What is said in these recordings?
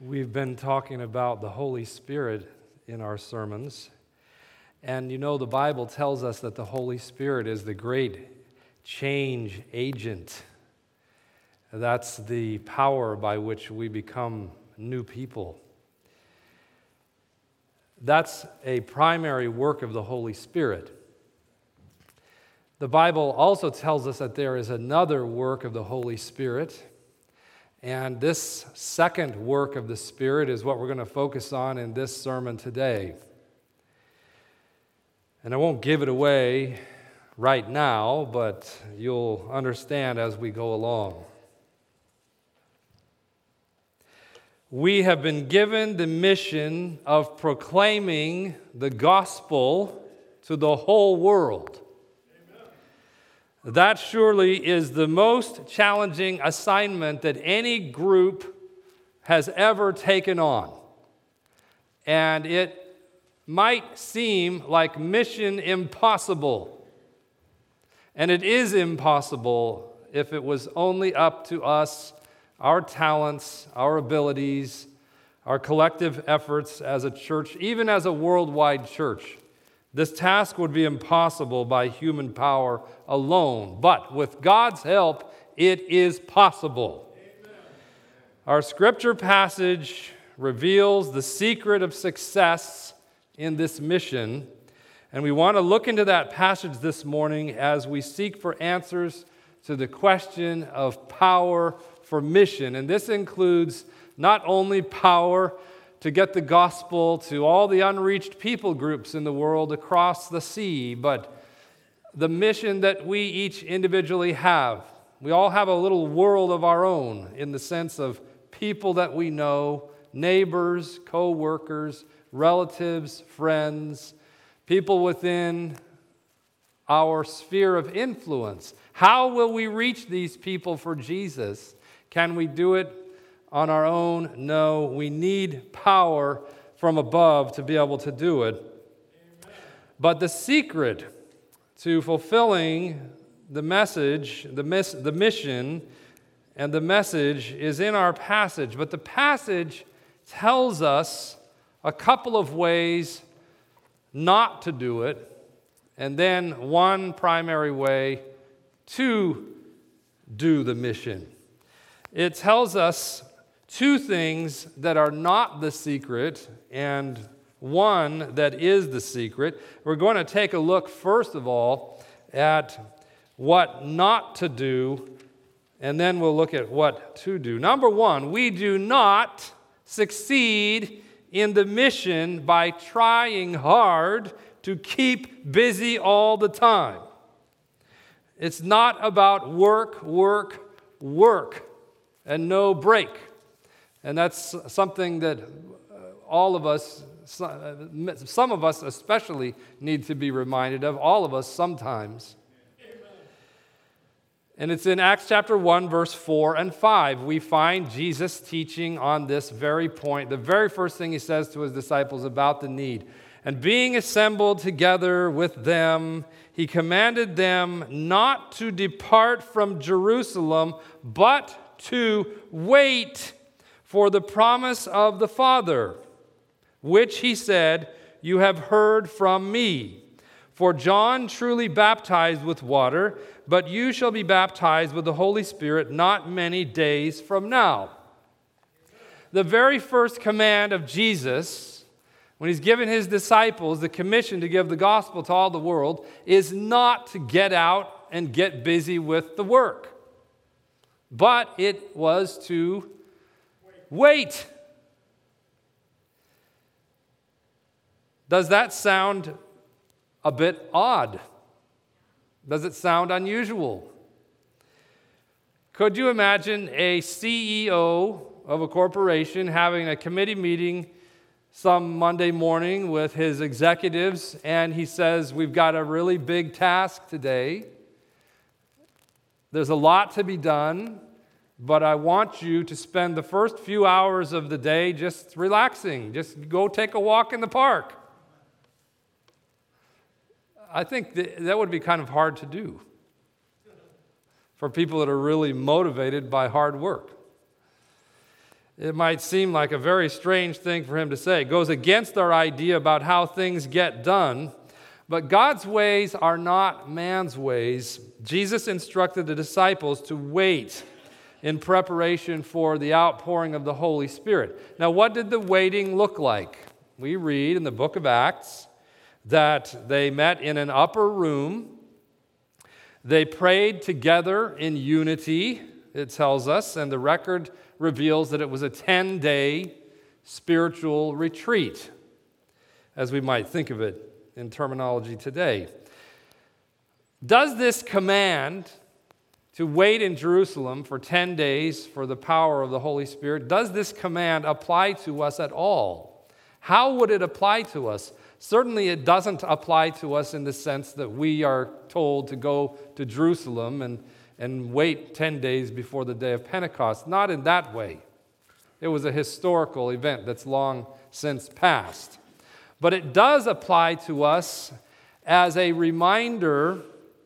We've been talking about the Holy Spirit in our sermons. And you know, the Bible tells us that the Holy Spirit is the great change agent. That's the power by which we become new people. That's a primary work of the Holy Spirit. The Bible also tells us that there is another work of the Holy Spirit. And this second work of the Spirit is what we're going to focus on in this sermon today. And I won't give it away right now, but you'll understand as we go along. We have been given the mission of proclaiming the gospel to the whole world. That surely is the most challenging assignment that any group has ever taken on. And it might seem like mission impossible. And it is impossible if it was only up to us, our talents, our abilities, our collective efforts as a church, even as a worldwide church. This task would be impossible by human power alone, but with God's help, it is possible. Amen. Our scripture passage reveals the secret of success in this mission, and we want to look into that passage this morning as we seek for answers to the question of power for mission. And this includes not only power to get the gospel to all the unreached people groups in the world across the sea, but the mission that we each individually have. We all have a little world of our own in the sense of people that we know, neighbors, co-workers, relatives, friends, people within our sphere of influence. How will we reach these people for Jesus? Can we do it on our own? No, we need power from above to be able to do it. Amen. But the secret to fulfilling the message, the mission, and the message is in our passage. But the passage tells us a couple of ways not to do it, and then one primary way to do the mission. It tells us two things that are not the secret and one that is the secret. We're going to take a look, first of all, at what not to do, and then we'll look at what to do. Number one, we do not succeed in the mission by trying hard to keep busy all the time. It's not about work, and no break. And that's something that all of us, some of us especially, need to be reminded of, all of us sometimes. Amen. And it's in Acts chapter 1, verse 4 and 5. We find Jesus teaching on this very point. The very first thing he says to his disciples about the need. And being assembled together with them, he commanded them not to depart from Jerusalem, but to wait for the promise of the Father, which he said, "You have heard from me. For John truly baptized with water, but you shall be baptized with the Holy Spirit not many days from now." The very first command of Jesus, when he's given his disciples the commission to give the gospel to all the world, is not to get out and get busy with the work, but it was to wait. Does that sound a bit odd? Does it sound unusual? Could you imagine a CEO of a corporation having a committee meeting some Monday morning with his executives, and he says, "We've got a really big task today. There's a lot to be done, but I want you to spend the first few hours of the day just relaxing. Just go take a walk in the park." I think that would be kind of hard to do for people that are really motivated by hard work. It might seem like a very strange thing for him to say. It goes against our idea about how things get done. But God's ways are not man's ways. Jesus instructed the disciples to wait in preparation for the outpouring of the Holy Spirit. Now, what did the waiting look like? We read in the book of Acts that they met in an upper room. They prayed together in unity, it tells us, and the record reveals that it was a 10-day spiritual retreat, as we might think of it in terminology today. Does this command to wait in Jerusalem for 10 days for the power of the Holy Spirit, does this command apply to us at all? How would it apply to us? Certainly it doesn't apply to us in the sense that we are told to go to Jerusalem and wait 10 days before the day of Pentecost. Not in that way. It was a historical event that's long since passed. But it does apply to us as a reminder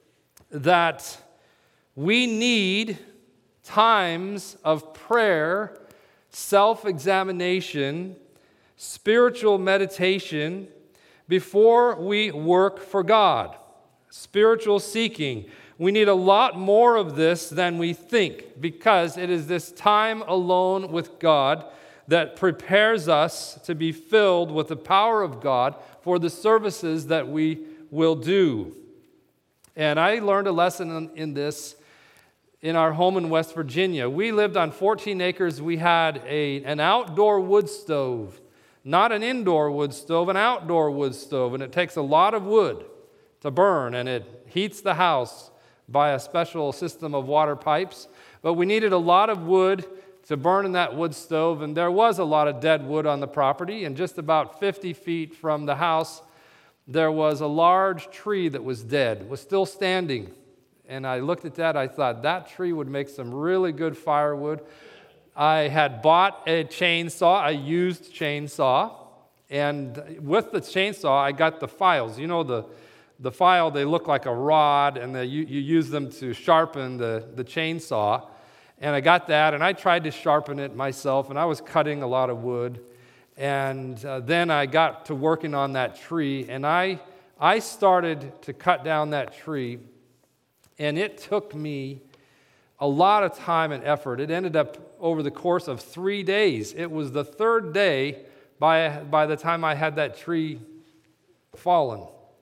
that we need times of prayer, self-examination, spiritual meditation before we work for God. Spiritual seeking. We need a lot more of this than we think, because it is this time alone with God that prepares us to be filled with the power of God for the services that we will do. And I learned a lesson in this in our home in West Virginia. We lived on 14 acres. We had an outdoor wood stove, not an indoor wood stove, an outdoor wood stove, and it takes a lot of wood to burn, and it heats the house by a special system of water pipes. But we needed a lot of wood to burn in that wood stove, and there was a lot of dead wood on the property, and just about 50 feet from the house, there was a large tree that was dead, was still standing. And I looked at that, I thought that tree would make some really good firewood. I had bought a chainsaw, a used chainsaw, and with the chainsaw, I got the files. You know, the file, they look like a rod, and you use them to sharpen the chainsaw. And I got that, and I tried to sharpen it myself, and I was cutting a lot of wood. And then I got to working on that tree, and I started to cut down that tree, and it took me a lot of time and effort. It ended up over the course of 3 days. It was the third day by the time I had that tree fallen.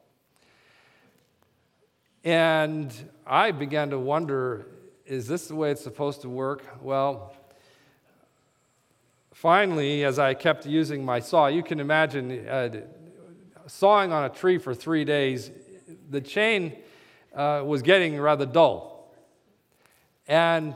And I began to wonder, is this the way it's supposed to work? Well, finally, as I kept using my saw, you can imagine sawing on a tree for 3 days, the chain was getting rather dull. And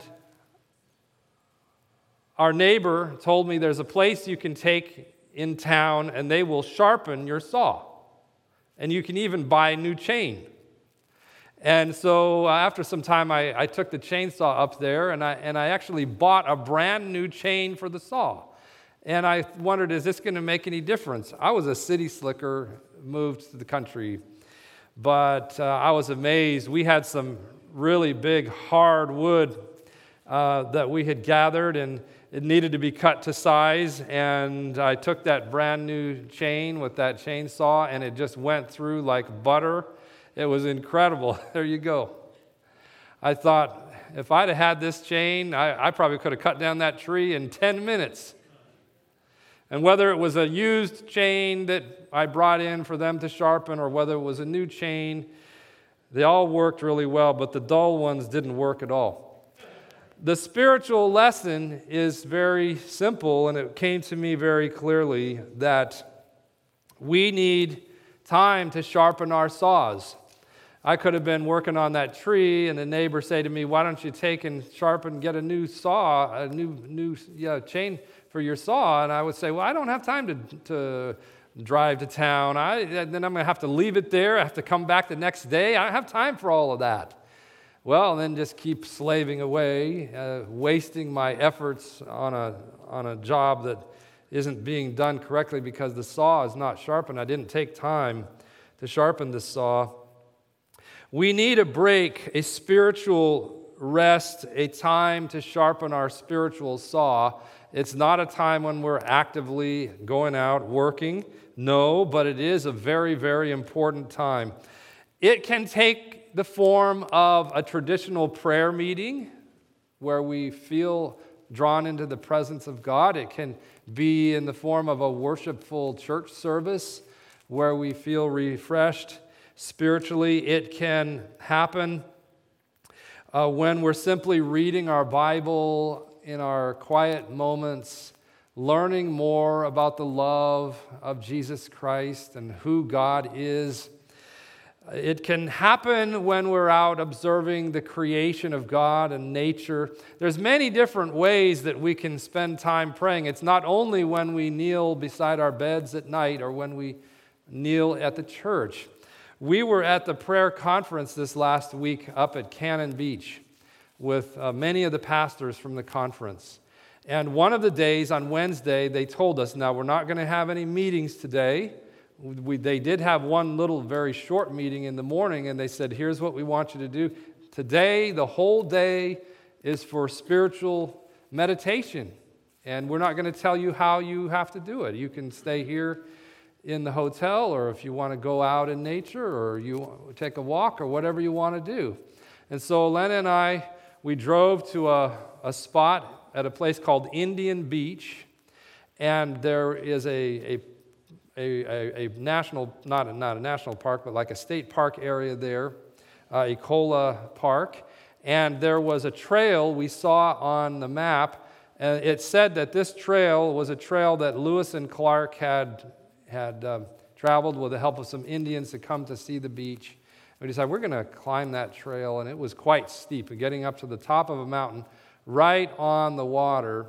our neighbor told me there's a place you can take in town and they will sharpen your saw. And you can even buy a new chain. And so after some time, I took the chainsaw up there, and I actually bought a brand new chain for the saw. And I wondered, is this going to make any difference? I was a city slicker, moved to the country, but I was amazed. We had some really big hard wood that we had gathered, and it needed to be cut to size. And I took that brand new chain with that chainsaw, and it just went through like butter. It was incredible. There you go. I thought, if I'd have had this chain, I probably could have cut down that tree in 10 minutes. And whether it was a used chain that I brought in for them to sharpen or whether it was a new chain, they all worked really well, but the dull ones didn't work at all. The spiritual lesson is very simple, and it came to me very clearly that we need time to sharpen our saws. I could have been working on that tree, and the neighbor say to me, "Why don't you take and sharpen, get a new saw, a new chain for your saw?" And I would say, "Well, I don't have time to drive to town. Then I'm going to have to leave it there. I have to come back the next day. I don't have time for all of that." Well, then just keep slaving away, wasting my efforts on a job that isn't being done correctly because the saw is not sharpened. I didn't take time to sharpen the saw. We need a break, a spiritual rest, a time to sharpen our spiritual saw. It's not a time when we're actively going out working. No, but it is a very, very important time. It can take the form of a traditional prayer meeting where we feel drawn into the presence of God. It can be in the form of a worshipful church service where we feel refreshed spiritually. It can happen when we're simply reading our Bible in our quiet moments, learning more about the love of Jesus Christ and who God is. It can happen when we're out observing the creation of God and nature. There's many different ways that we can spend time praying. It's not only when we kneel beside our beds at night or when we kneel at the church. We were at the prayer conference this last week up at Cannon Beach with many of the pastors from the conference. And one of the days on Wednesday, they told us, now we're not going to have any meetings today. They did have one little very short meeting in the morning, and they said, here's what we want you to do. Today, the whole day is for spiritual meditation, and we're not going to tell you how you have to do it. You can stay here in the hotel, or if you want to go out in nature, or you take a walk, or whatever you want to do. And so Elena and I, we drove to a spot at a place called Indian Beach, and there is a national, not a national park, but like a state park area there, Ecola Park. And there was a trail we saw on the map, and it said that this trail was a trail that Lewis and Clark had traveled with the help of some Indians to come to see the beach. We decided we're going to climb that trail, and it was quite steep, getting up to the top of a mountain right on the water.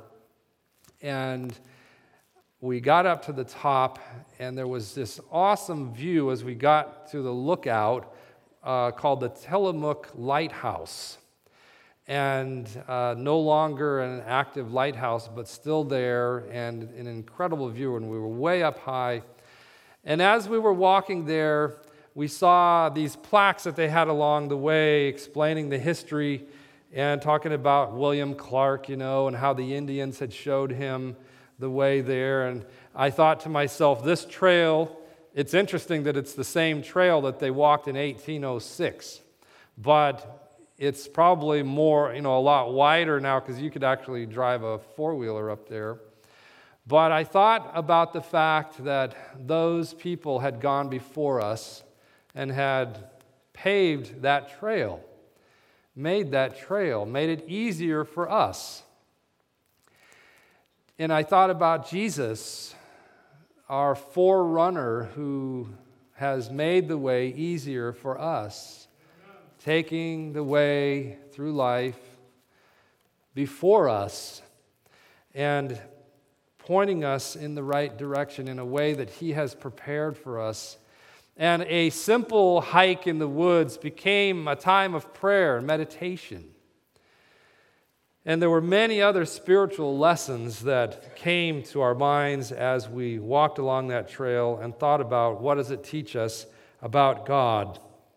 And we got up to the top, and there was this awesome view as we got to the lookout called the Tillamook Lighthouse. And no longer an active lighthouse, but still there, and an incredible view, and we were way up high. And as we were walking there, we saw these plaques that they had along the way explaining the history and talking about William Clark, and how the Indians had showed him the way there. And I thought to myself, this trail, it's interesting that it's the same trail that they walked in 1806, but it's probably more, a lot wider now because you could actually drive a four-wheeler up there. But I thought about the fact that those people had gone before us and had paved that trail, made it easier for us. And I thought about Jesus, our forerunner, who has made the way easier for us, taking the way through life before us and pointing us in the right direction in a way that He has prepared for us. And a simple hike in the woods became a time of prayer and meditation. And there were many other spiritual lessons that came to our minds as we walked along that trail and thought about what does it teach us about God.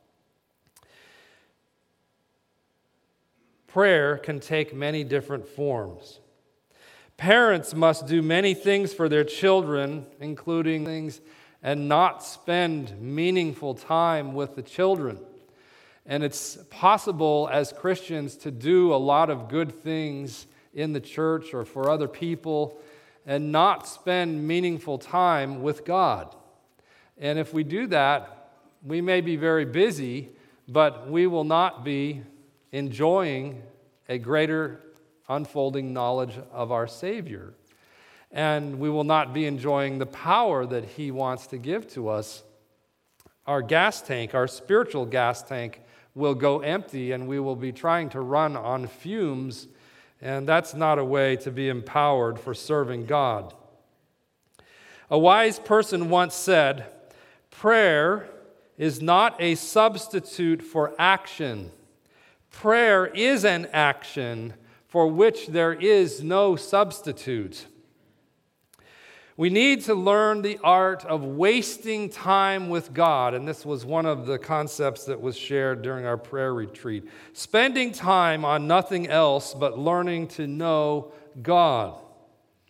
Prayer can take many different forms. Parents must do many things for their children, including things, and not spend meaningful time with the children. And it's possible as Christians to do a lot of good things in the church or for other people and not spend meaningful time with God. And if we do that, we may be very busy, but we will not be enjoying a greater unfolding knowledge of our Savior. And we will not be enjoying the power that He wants to give to us. Our gas tank, our spiritual gas tank, will go empty, and we will be trying to run on fumes, and that's not a way to be empowered for serving God. A wise person once said, "Prayer is not a substitute for action. Prayer is an action for which there is no substitute." We need to learn the art of wasting time with God, and this was one of the concepts that was shared during our prayer retreat. Spending time on nothing else but learning to know God.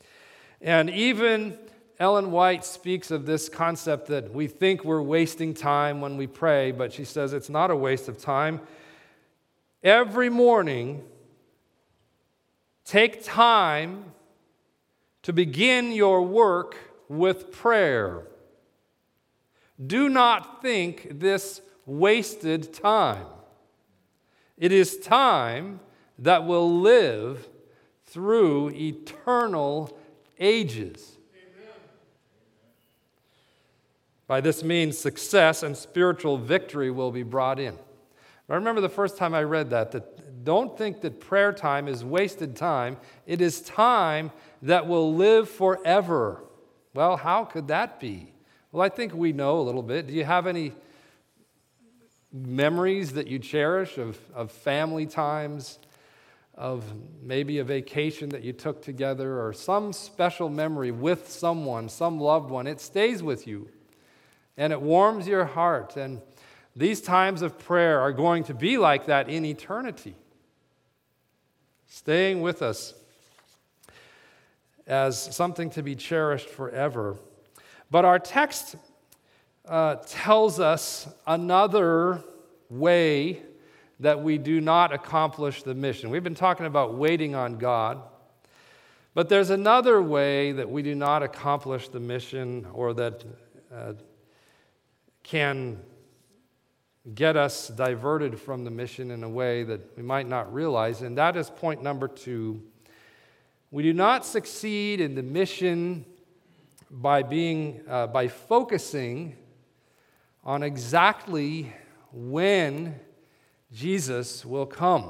And even Ellen White speaks of this concept that we think we're wasting time when we pray, but she says it's not a waste of time. Every morning, take time to begin your work with prayer. Do not think this wasted time. It is time that will live through eternal ages. Amen. By this means, success and spiritual victory will be brought in. I remember the first time I read that don't think that prayer time is wasted time. It is time that will live forever. Well, how could that be? Well, I think we know a little bit. Do you have any memories that you cherish of family times, of maybe a vacation that you took together, or some special memory with someone, some loved one? It stays with you, and it warms your heart. And these times of prayer are going to be like that in eternity, staying with us as something to be cherished forever. But our text tells us another way that we do not accomplish the mission. We've been talking about waiting on God, but there's another way that we do not accomplish the mission, or that can get us diverted from the mission in a way that we might not realize, and that is point number 2. We do not succeed in the mission by focusing on exactly when Jesus will come.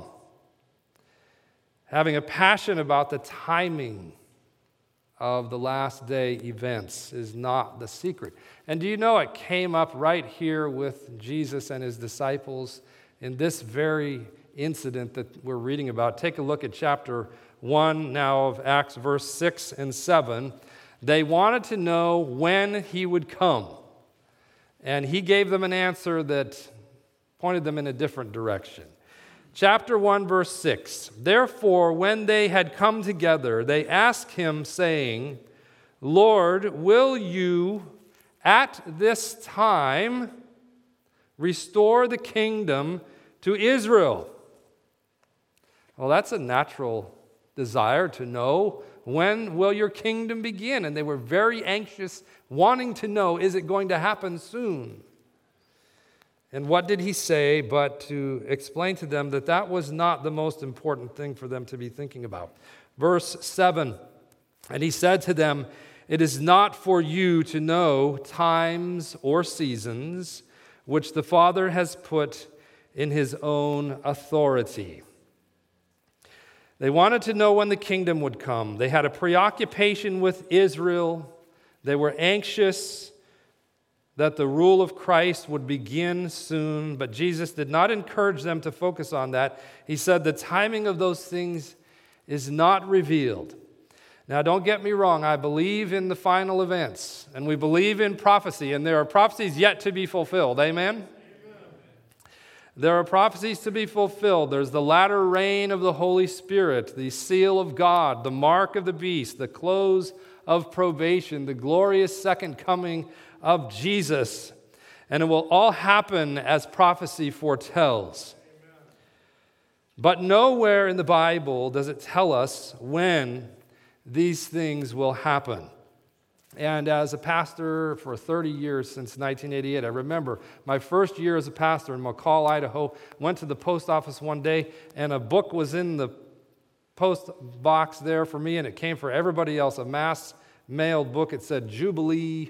Having a passion about the timing of the last day events is not the secret. And do you know it came up right here with Jesus and his disciples in this very incident that we're reading about? Take a look at chapter 1 now of Acts, verse 6 and 7. They wanted to know when he would come, and he gave them an answer that pointed them in a different direction. Chapter 1, verse 6. Therefore, when they had come together, they asked him, saying, Lord, will you at this time restore the kingdom to Israel? Well, that's a natural desire to know, when will your kingdom begin? And they were very anxious, wanting to know, is it going to happen soon? And what did he say but to explain to them that that was not the most important thing for them to be thinking about? Verse 7, and he said to them, it is not for you to know times or seasons which the Father has put in his own authority. They wanted to know when the kingdom would come. They had a preoccupation with Israel. They were anxious that the rule of Christ would begin soon, but Jesus did not encourage them to focus on that. He said the timing of those things is not revealed. Now, don't get me wrong. I believe in the final events, and we believe in prophecy, and there are prophecies yet to be fulfilled. Amen? There are prophecies to be fulfilled. There's the latter rain of the Holy Spirit, the seal of God, the mark of the beast, the close of probation, the glorious second coming of Jesus. And it will all happen as prophecy foretells. Amen. But nowhere in the Bible does it tell us when these things will happen. And as a pastor for 30 years, since 1988, I remember my first year as a pastor in McCall, Idaho, went to the post office one day, and a book was in the post box there for me, and it came for everybody else, a mass-mailed book. It said Jubilee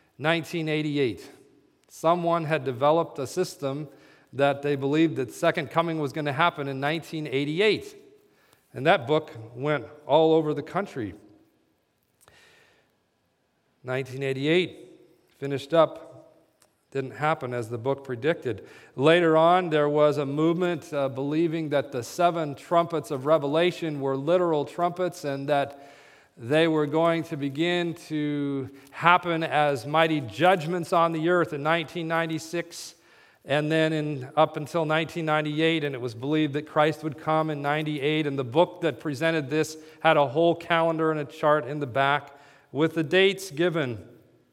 1988. Someone had developed a system that they believed that second coming was going to happen in 1988. And that book went all over the country. 1988 finished up, didn't happen as the book predicted. Later on, there was a movement believing that the 7 trumpets of Revelation were literal trumpets, and that they were going to begin to happen as mighty judgments on the earth in 1996, and then up until 1998, and it was believed that Christ would come in 98, and the book that presented this had a whole calendar and a chart in the back with the dates given.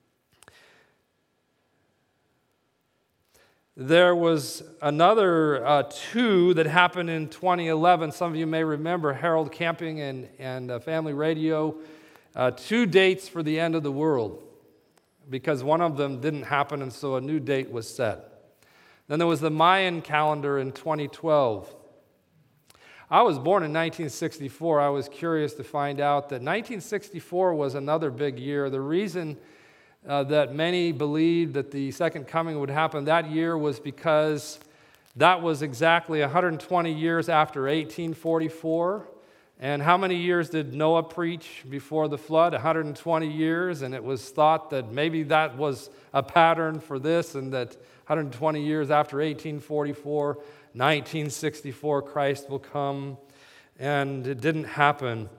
There was another two that happened in 2011. Some of you may remember Harold Camping and Family Radio. Two dates for the end of the world, because one of them didn't happen, and so a new date was set. Then there was the Mayan calendar in 2012. I was born in 1964. I was curious to find out that 1964 was another big year. The reason that many believed that the second coming would happen that year was because that was exactly 120 years after 1844. And how many years did Noah preach before the flood? 120 years. And it was thought that maybe that was a pattern for this, and that 120 years after 1844, 1964, Christ will come. And it didn't happen.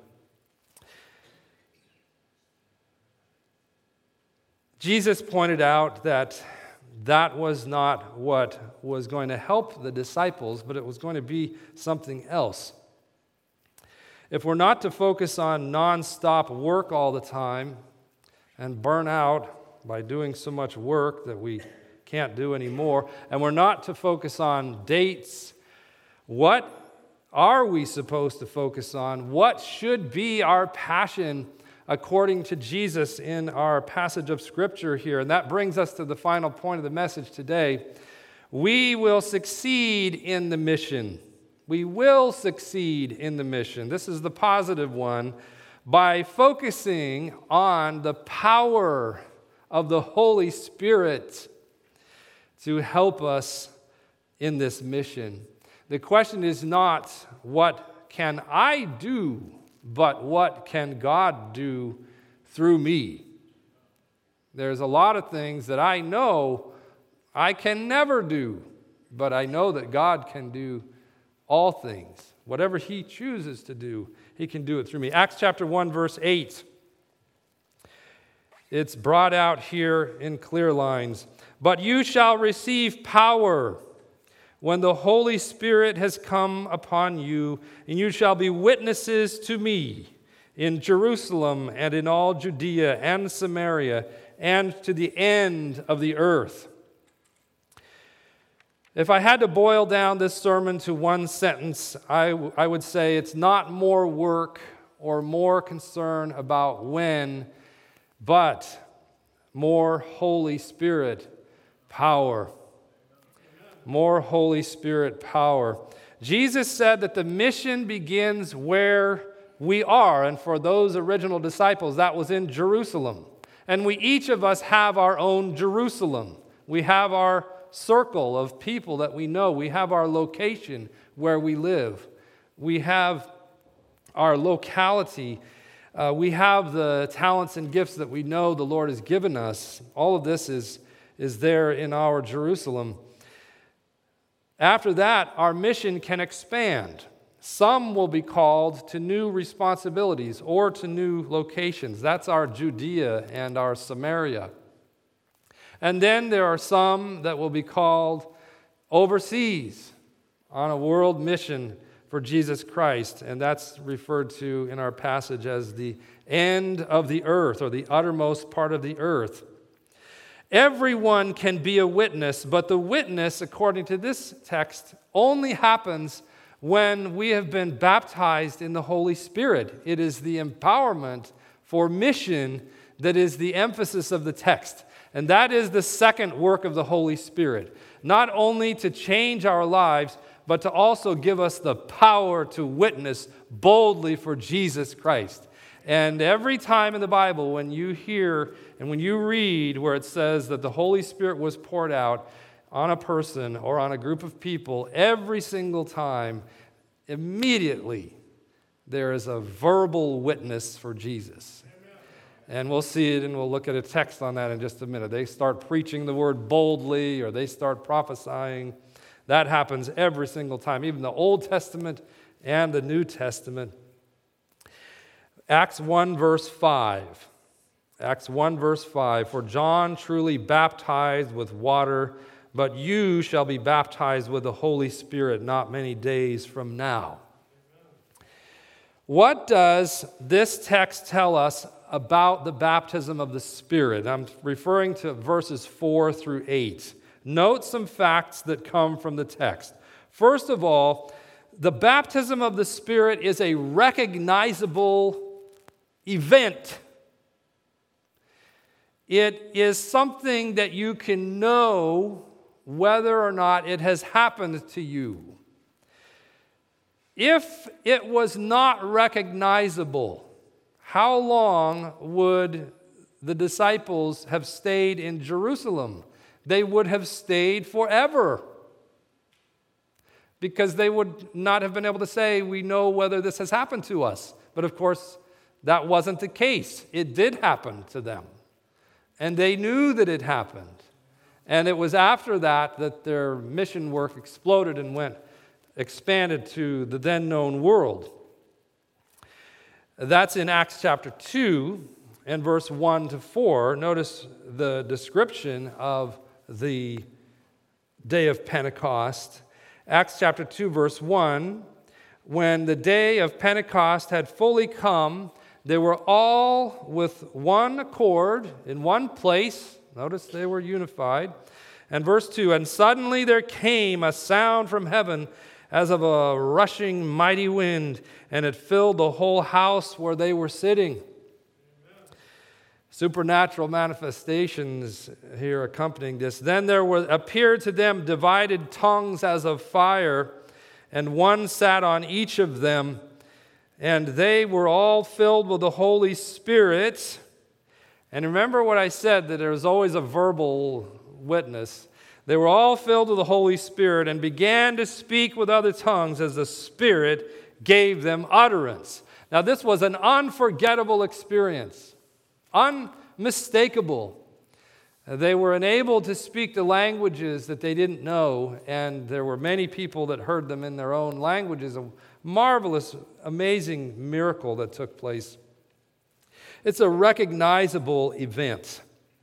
Jesus pointed out that that was not what was going to help the disciples, but it was going to be something else. If we're not to focus on nonstop work all the time and burn out by doing so much work that we can't do anymore, and we're not to focus on dates, what are we supposed to focus on? What should be our passion according to Jesus in our passage of Scripture here? And that brings us to the final point of the message today. We will succeed in the mission. We will succeed in the mission. This is the positive one, by focusing on the power of the Holy Spirit to help us in this mission. The question is not, what can I do? But what can God do through me? There's a lot of things that I know I can never do, but I know that God can do all things. Whatever He chooses to do, He can do it through me. Acts chapter 1, verse 8. It's brought out here in clear lines. But you shall receive power when the Holy Spirit has come upon you, and you shall be witnesses to me in Jerusalem and in all Judea and Samaria and to the end of the earth. If I had to boil down this sermon to one sentence, I would say it's not more work or more concern about when, but more Holy Spirit power. More Holy Spirit power. Jesus said that the mission begins where we are, and for those original disciples, that was in Jerusalem. And we each of us have our own Jerusalem. We have our circle of people that we know. We have our location where we live. We have our locality. We have the talents and gifts that we know the Lord has given us. All of this is there in our Jerusalem. After that, our mission can expand. Some will be called to new responsibilities or to new locations. That's our Judea and our Samaria. And then there are some that will be called overseas on a world mission for Jesus Christ. And that's referred to in our passage as the end of the earth, or the uttermost part of the earth. Everyone can be a witness, but the witness, according to this text, only happens when we have been baptized in the Holy Spirit. It is the empowerment for mission that is the emphasis of the text. And that is the second work of the Holy Spirit. Not only to change our lives, but to also give us the power to witness boldly for Jesus Christ. And every time in the Bible when you hear and when you read where it says that the Holy Spirit was poured out on a person or on a group of people, every single time, immediately there is a verbal witness for Jesus. And we'll see it, and we'll look at a text on that in just a minute. They start preaching the word boldly, or they start prophesying. That happens every single time, even the Old Testament and the New Testament. Acts 1, verse 5. Acts 1, verse 5. For John truly baptized with water, but you shall be baptized with the Holy Spirit not many days from now. What does this text tell us about the baptism of the Spirit. I'm referring to verses 4 through 8. Note some facts that come from the text. First of all, the baptism of the Spirit is a recognizable event. It is something that you can know whether or not it has happened to you. If it was not recognizable, how long would the disciples have stayed in Jerusalem? They would have stayed forever, because they would not have been able to say, we know whether this has happened to us. But of course, that wasn't the case. It did happen to them, and they knew that it happened. And it was after that that their mission work exploded and expanded to the then known world. That's in Acts chapter 2 and verse 1 to 4. Notice the description of the day of Pentecost. Acts chapter 2, verse 1. When the day of Pentecost had fully come, they were all with one accord in one place. Notice they were unified. And verse 2, and suddenly there came a sound from heaven as of a rushing mighty wind, and it filled the whole house where they were sitting. Supernatural manifestations here accompanying this. Then there appeared to them divided tongues as of fire, and one sat on each of them, and they were all filled with the Holy Spirit. And remember what I said, that there was always a verbal witness. They were all filled with the Holy Spirit and began to speak with other tongues as the Spirit gave them utterance. Now, this was an unforgettable experience. Unmistakable. They were enabled to speak the languages that they didn't know, and there were many people that heard them in their own languages. A marvelous, amazing miracle that took place. It's a recognizable event.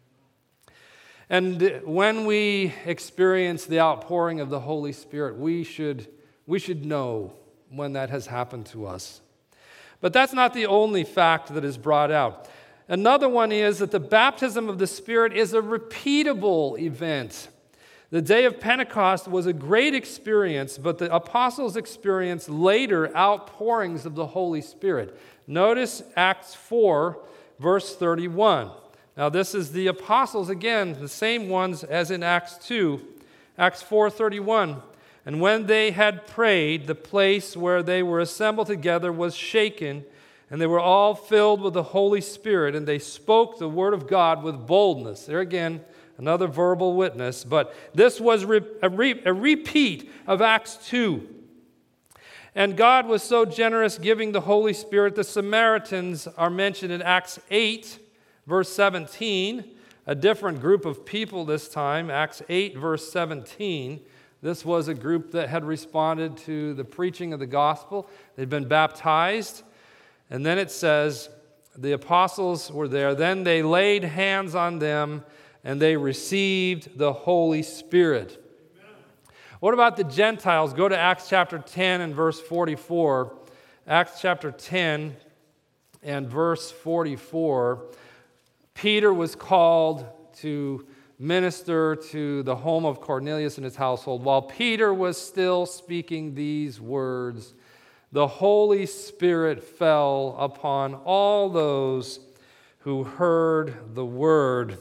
And when we experience the outpouring of the Holy Spirit, we should know when that has happened to us. But that's not the only fact that is brought out. Another one is that the baptism of the Spirit is a repeatable event. The day of Pentecost was a great experience, but the apostles experienced later outpourings of the Holy Spirit. Notice Acts 4, verse 31. Now this is the apostles, again, the same ones as in Acts 2. Acts 4:31. And when they had prayed, the place where they were assembled together was shaken, and they were all filled with the Holy Spirit, and they spoke the word of God with boldness. There again, another verbal witness, but this was a repeat of Acts 2. And God was so generous giving the Holy Spirit. The Samaritans are mentioned in Acts 8, verse 17, a different group of people this time. Acts 8, verse 17. This was a group that had responded to the preaching of the gospel. They'd been baptized. And then it says, the apostles were there. Then they laid hands on them, and they received the Holy Spirit. Amen. What about the Gentiles? Go to Acts chapter 10 and verse 44. Acts chapter 10 and verse 44. Peter was called to minister to the home of Cornelius and his household. While Peter was still speaking these words, the Holy Spirit fell upon all those who heard the word.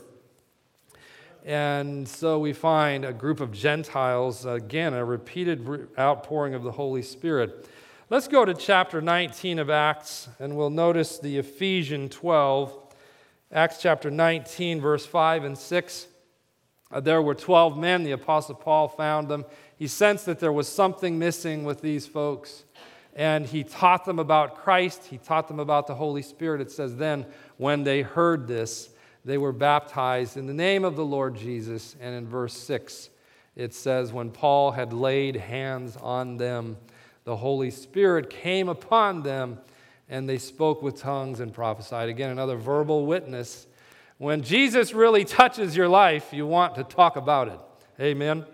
And so we find a group of Gentiles, again, a repeated outpouring of the Holy Spirit. Let's go to chapter 19 of Acts, and we'll notice the Ephesians 12. Acts chapter 19, verse 5 and 6. There were 12 men. The Apostle Paul found them. He sensed that there was something missing with these folks. And he taught them about Christ. He taught them about the Holy Spirit. It says then, when they heard this, they were baptized in the name of the Lord Jesus. And in verse 6, it says, when Paul had laid hands on them, the Holy Spirit came upon them, and they spoke with tongues and prophesied. Again, another verbal witness. When Jesus really touches your life, you want to talk about it. Amen.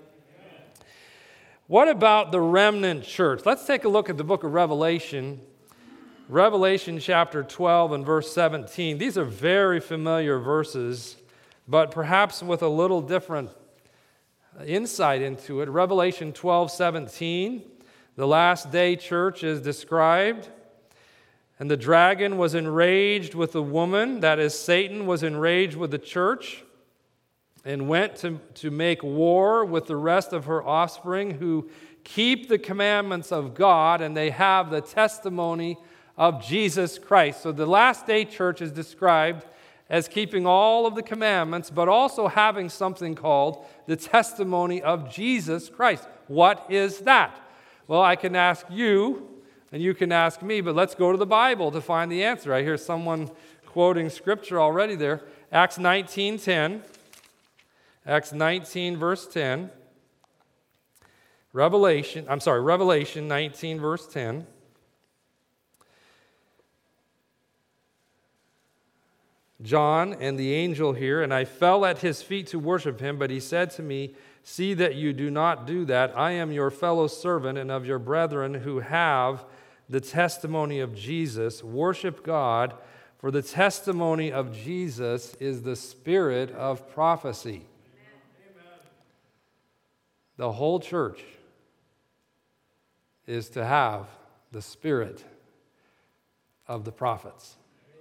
What about the remnant church? Let's take a look at the book of Revelation. Revelation chapter 12 and verse 17. These are very familiar verses, but perhaps with a little different insight into it. Revelation 12:17, the last day church is described. And the dragon was enraged with the woman, that is, Satan was enraged with the church, and went to make war with the rest of her offspring who keep the commandments of God, and they have the testimony of Jesus Christ. So the last day church is described as keeping all of the commandments, but also having something called the testimony of Jesus Christ. What is that? Well, I can ask you, and you can ask me, but let's go to the Bible to find the answer. I hear someone quoting scripture already there. Acts 19:10. Acts 19, verse 10. Revelation 19, verse 10. John and the angel here, and I fell at his feet to worship him, but he said to me, see that you do not do that. I am your fellow servant and of your brethren who have the testimony of Jesus. Worship God, for the testimony of Jesus is the spirit of prophecy. Amen. The whole church is to have the spirit of the prophets.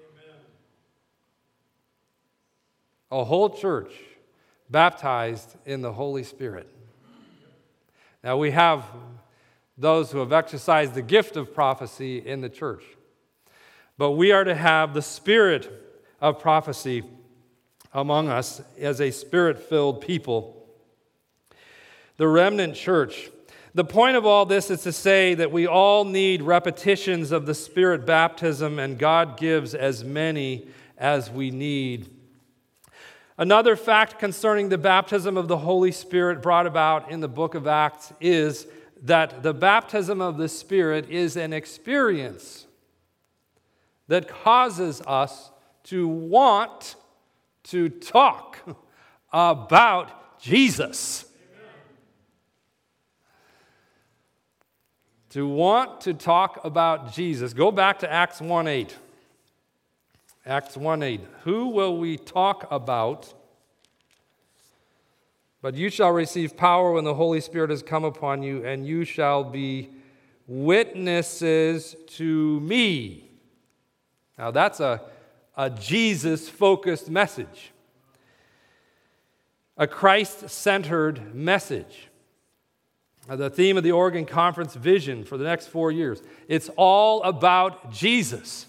A whole church baptized in the Holy Spirit. Now we have those who have exercised the gift of prophecy in the church. But we are to have the spirit of prophecy among us as a spirit-filled people. The remnant church. The point of all this is to say that we all need repetitions of the Spirit baptism, and God gives as many as we need. Another fact concerning the baptism of the Holy Spirit brought about in the book of Acts is that the baptism of the Spirit is an experience that causes us to want to talk about Jesus. To want to talk about Jesus. Go back to Acts 1:8. Acts 1:8. Who will we talk about? But you shall receive power when the Holy Spirit has come upon you, and you shall be witnesses to me. Now that's a Jesus-focused message. A Christ-centered message. The theme of the Oregon Conference vision for the next 4 years. It's all about Jesus.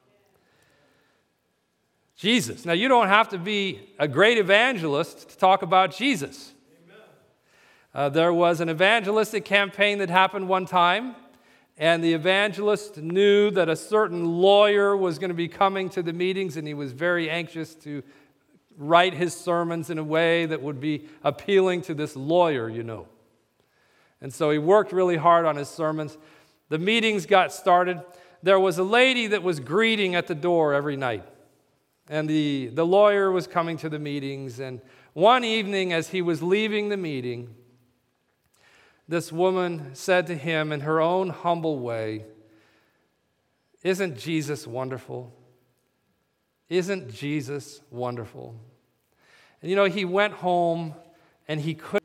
Jesus. Now, you don't have to be a great evangelist to talk about Jesus. There was an evangelistic campaign that happened one time, and the evangelist knew that a certain lawyer was going to be coming to the meetings, and he was very anxious to write his sermons in a way that would be appealing to this lawyer, you know. And so he worked really hard on his sermons. The meetings got started. There was a lady that was greeting at the door every night. And the lawyer was coming to the meetings. And one evening as he was leaving the meeting, this woman said to him in her own humble way, "Isn't Jesus wonderful? Isn't Jesus wonderful?" And you know, he went home and he couldn't.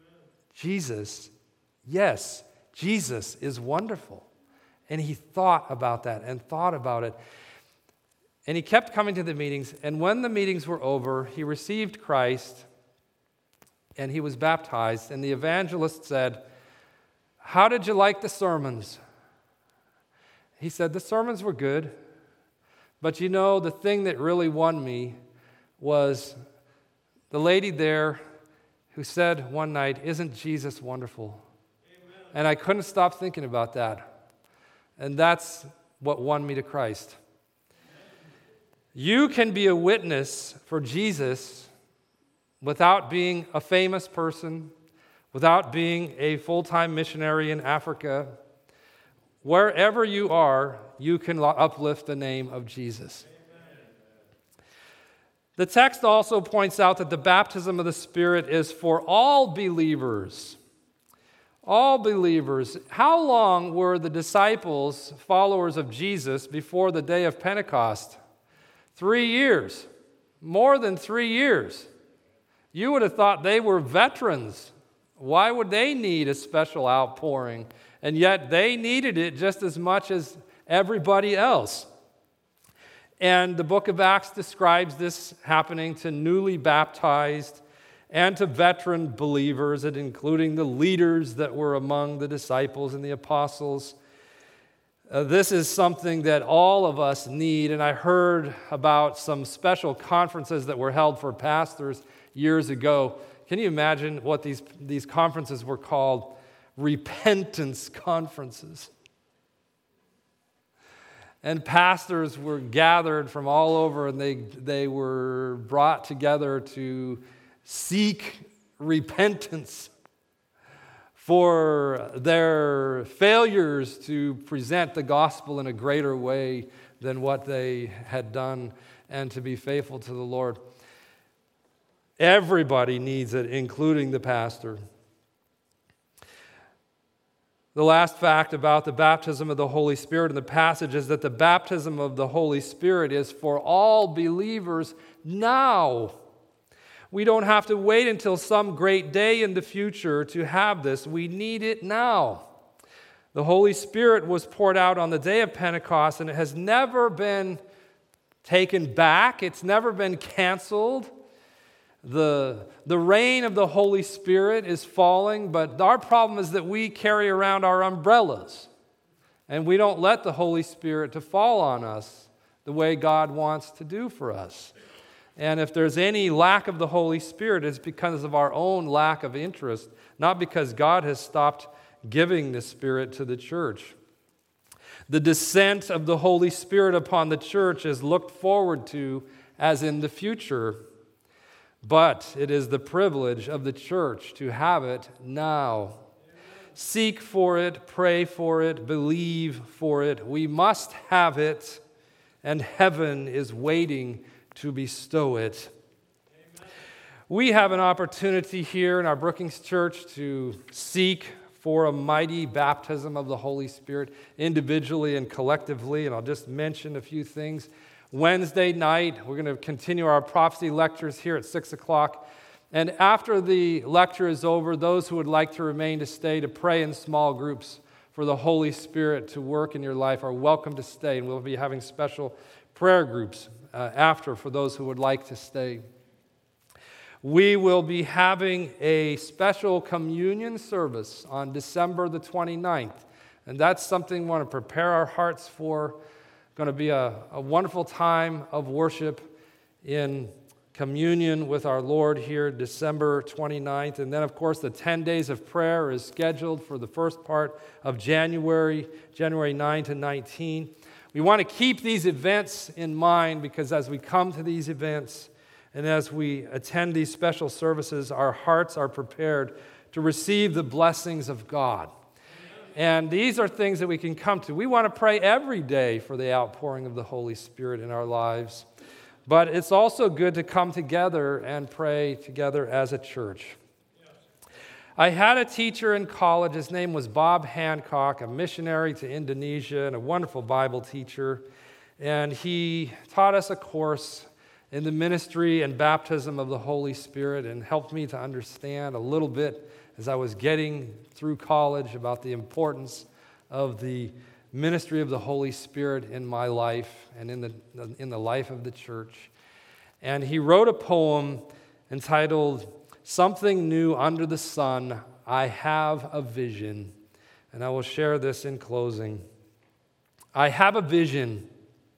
Yes, Jesus is wonderful. And he thought about that and thought about it. And he kept coming to the meetings. And when the meetings were over, he received Christ and he was baptized. And the evangelist said, "How did you like the sermons?" He said, "The sermons were good. But you know, the thing that really won me was the lady there who said one night, 'Isn't Jesus wonderful?'" And I couldn't stop thinking about that. And that's what won me to Christ. You can be a witness for Jesus without being a famous person, without being a full-time missionary in Africa. Wherever you are, you can uplift the name of Jesus. The text also points out that the baptism of the Spirit is for all believers. All believers. How long were the disciples, followers of Jesus, before the day of Pentecost? 3 years. More than 3 years. You would have thought they were veterans. Why would they need a special outpouring? And yet they needed it just as much as everybody else. And the book of Acts describes this happening to newly baptized and to veteran believers, and including the leaders that were among the disciples and the apostles. This is something that all of us need, and I heard about some special conferences that were held for pastors years ago. Can you imagine what these conferences were called? Repentance conferences. And pastors were gathered from all over, and they were brought together to seek repentance for their failures to present the gospel in a greater way than what they had done, and to be faithful to the Lord. Everybody needs it, including the pastor. The last fact about the baptism of the Holy Spirit in the passage is that the baptism of the Holy Spirit is for all believers now. We don't have to wait until some great day in the future to have this. We need it now. The Holy Spirit was poured out on the day of Pentecost, and it has never been taken back. It's never been canceled. The rain of the Holy Spirit is falling, but our problem is that we carry around our umbrellas, and we don't let the Holy Spirit to fall on us the way God wants to do for us. And if there's any lack of the Holy Spirit, it's because of our own lack of interest, not because God has stopped giving the Spirit to the church. The descent of the Holy Spirit upon the church is looked forward to as in the future, but it is the privilege of the church to have it now. Seek for it, pray for it, believe for it. We must have it, and heaven is waiting to bestow it. Amen. We have an opportunity here in our Brookings Church to seek for a mighty baptism of the Holy Spirit individually and collectively, and I'll just mention a few things. Wednesday night, we're going to continue our prophecy lectures here at 6 o'clock, and after the lecture is over, those who would like to remain to stay to pray in small groups for the Holy Spirit to work in your life are welcome to stay, and we'll be having special prayer groups after for those who would like to stay. We will be having a special communion service on December the 29th, and that's something we want to prepare our hearts for. Going to be a wonderful time of worship in communion with our Lord here, December 29th. And then, of course, the 10 days of prayer is scheduled for the first part of January 9 to 19. We want to keep these events in mind because as we come to these events and as we attend these special services, our hearts are prepared to receive the blessings of God. And these are things that we can come to. We want to pray every day for the outpouring of the Holy Spirit in our lives. But it's also good to come together and pray together as a church. I had a teacher in college. His name was Bob Hancock, a missionary to Indonesia and a wonderful Bible teacher. And he taught us a course in the ministry and baptism of the Holy Spirit and helped me to understand a little bit as I was getting through college about the importance of the ministry of the Holy Spirit in my life and in the life of the church. And he wrote a poem entitled Something New Under the Sun, I Have a Vision. And I will share this in closing. I have a vision.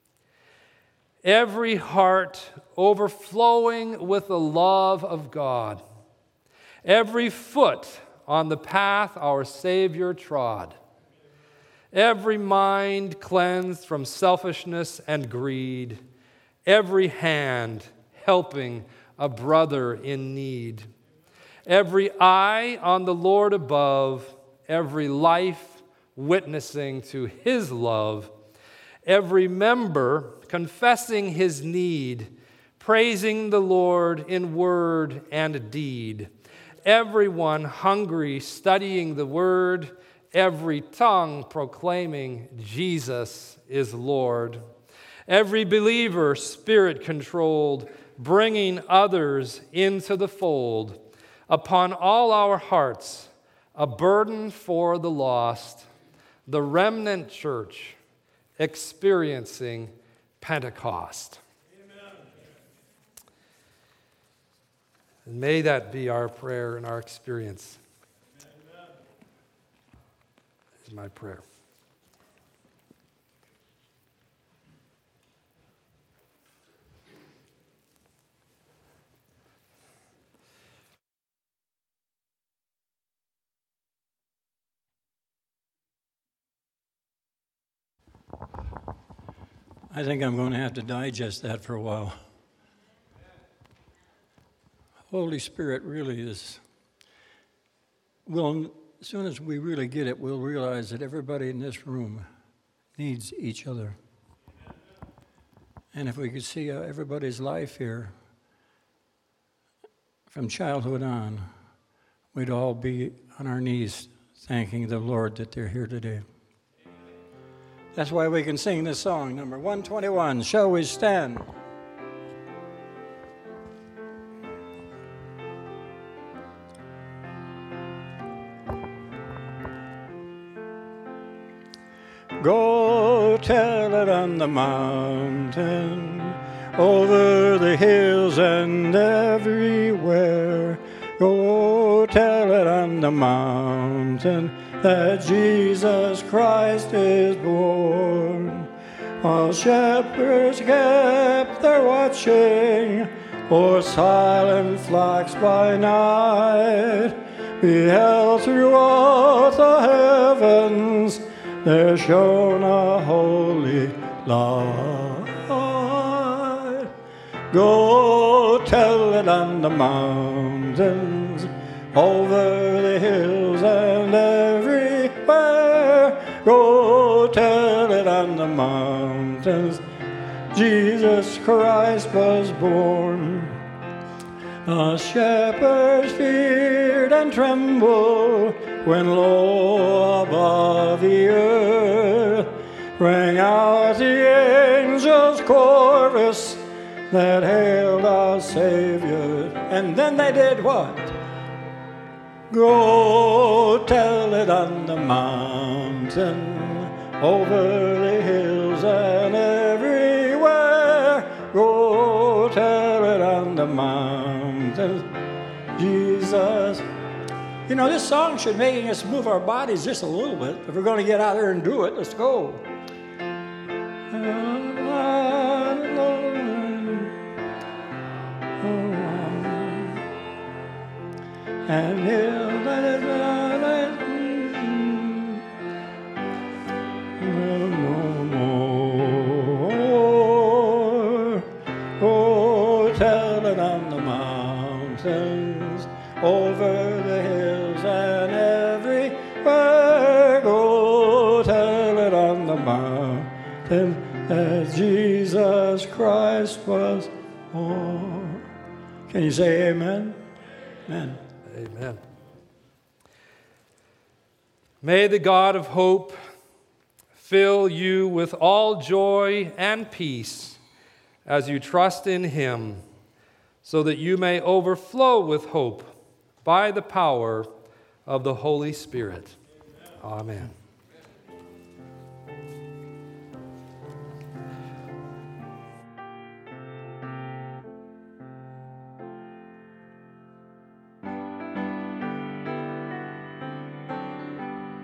Every heart overflowing with the love of God. Every foot on the path our Savior trod. Every mind cleansed from selfishness and greed. Every hand helping a brother in need. Every eye on the Lord above, every life witnessing to His love, every member confessing his need, praising the Lord in word and deed, everyone hungry, studying the Word, every tongue proclaiming Jesus is Lord. Every believer Spirit-controlled, bringing others into the fold. Upon all our hearts, a burden for the lost, the remnant church experiencing Pentecost. Amen. And may that be our prayer and our experience. Amen. This is my prayer. I think I'm going to have to digest that for a while. Holy Spirit really is, as soon as we really get it, we'll realize that everybody in this room needs each other. And if we could see everybody's life here, from childhood on, we'd all be on our knees thanking the Lord that they're here today. That's why we can sing this song, number 121, Shall We Stand? Go tell it on the mountain, over the hills and everywhere. Go tell it on the mountain, that Jesus Christ is born. While shepherds kept their watching o'er silent flocks by night, beheld throughout the heavens there shone a holy light. Go tell it on the mountains, over the hills and everywhere. Go tell it on the mountains, Jesus Christ was born. The shepherds feared and trembled when low above the earth rang out the angels' chorus that hailed our Savior. And then they did what? Go tell it on the mountain, over the hills and everywhere. Go tell it on the mountain, Jesus. You know, this song should make us move our bodies just a little bit. If we're going to get out there and do it, let's go. And he'll let it no more. Oh, tell it on the mountains, over the hills and everywhere. Go tell it on the mountain that Jesus Christ was born. Can you say amen? Amen. Amen. May the God of hope fill you with all joy and peace as you trust in Him, so that you may overflow with hope by the power of the Holy Spirit. Amen.